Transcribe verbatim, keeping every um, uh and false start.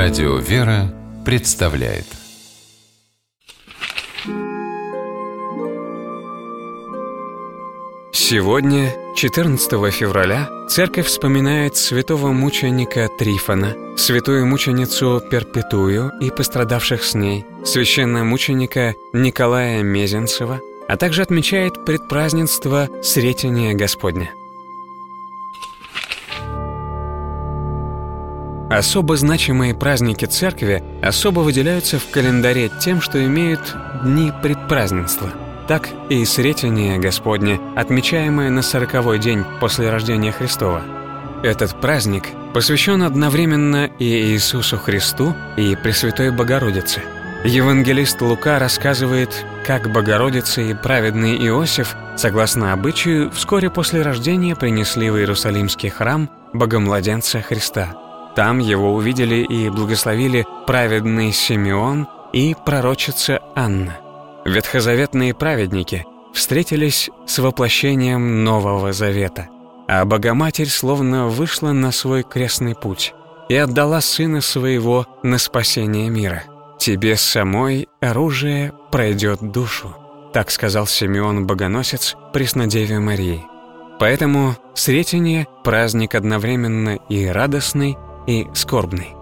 Радио «Вера» представляет. Сегодня, четырнадцатого февраля, Церковь вспоминает святого мученика Трифона, святую мученицу Перпетую и пострадавших с ней, священномученика Николая Мезенцева, а также отмечает предпразднество Сретения Господня. Особо значимые праздники Церкви особо выделяются в календаре тем, что имеют дни предпраздненства. Так и Сретение Господне, отмечаемое на сороковой день после рождения Христова. Этот праздник посвящен одновременно и Иисусу Христу, и Пресвятой Богородице. Евангелист Лука рассказывает, как Богородица и праведный Иосиф, согласно обычаю, вскоре после рождения принесли в Иерусалимский храм Богомладенца Христа. Там его увидели и благословили праведный Симеон и пророчица Анна. Ветхозаветные праведники встретились с воплощением Нового Завета, а Богоматерь словно вышла на свой крестный путь и отдала Сына Своего на спасение мира. «Тебе самой оружие пройдет душу», так сказал Симеон Богоносец Преснодеве Марии. Поэтому Сретение – праздник одновременно и радостный, и скорбный.